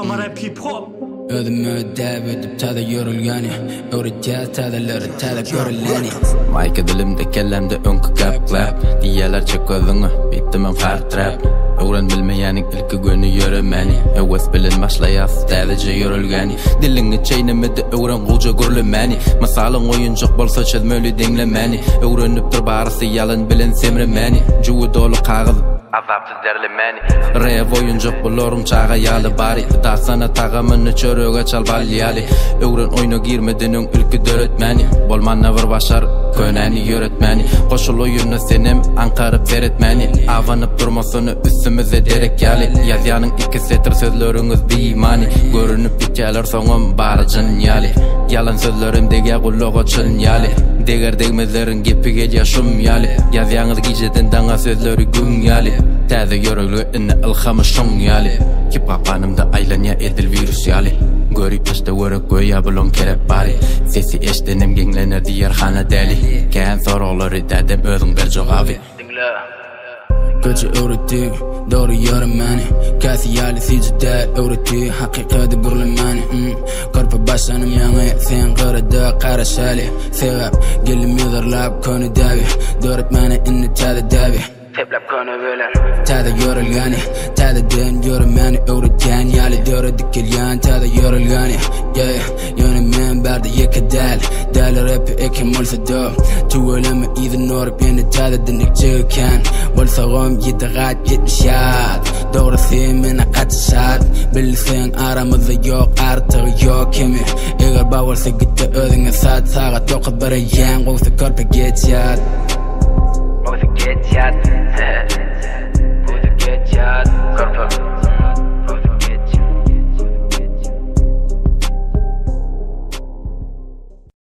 Som rap hiphop Ödümü devredip tada yorulgani Öğreteceğiz tadaları tada görüleni Mike dilimde kellemde önkü gap Diyeler çek özünü bittimin hard rap Öğren bilmeyenin ilki günü yürümeni Öves bilin başlayas sadece yorulgani Dilini çeynimidi öğren kulca gürlemeni Masalın oyuncak bolsa çözmölü dinlemeni Öğrenip dur barısı yalın bilin semremeni Cuğu dolu kağız azapsız derlemeni Rev oyuncak bulurum çağa yalı bari Da sana tağımını çöröge çal balyali Öğren oyuna girmedinin ülkü döretmeni Bolmanna var başar köneni yöretmeni Koşul oyunu senim ankarıp veretmeni Avanıp durmasını üstümüze derek yali Yazyanın iki setir sözleriniz bir imani Görünüp biteler sonum barıcın yali Yalan sözlerim dege kulluğu çın yali Deger degmezlerin gepi gece şum yali Yazyanız geceden dana sözleri gün yali Taze yorulgu inne ilhamı şun yali Ki papanımda aylanya edil virüs yali Görüp işte vörük göya bulun kerep bari Sesi eştenim genlenir diğer hana deli Kehan soruları dedim özüm bir jogavi Kötü öğretti doğru yorumani Kasi yali sicide öğretti Hakikati gürlemani Korpa başlanım yanı sen kırıda karışali Sevap gelim yıdırlap konu davi Döretmani inni tadı davi Teplap konu böyle Tada yorulgani Tada den yorumani öğreten yali Dörü dikilyan tada yorulgani Yönümen berdi yekadal Dali rapi ekim olsa do Tuğulama idin norup yeni tada dinik çıkan Bolsa gom yedi gat 70 yad Doğru semine katışat Bilsen aramızda yok artığı yok kimi Eğer bavarsa gitti ödüne saat Sağa dokuz bire yan Qoğsa korpa geçyat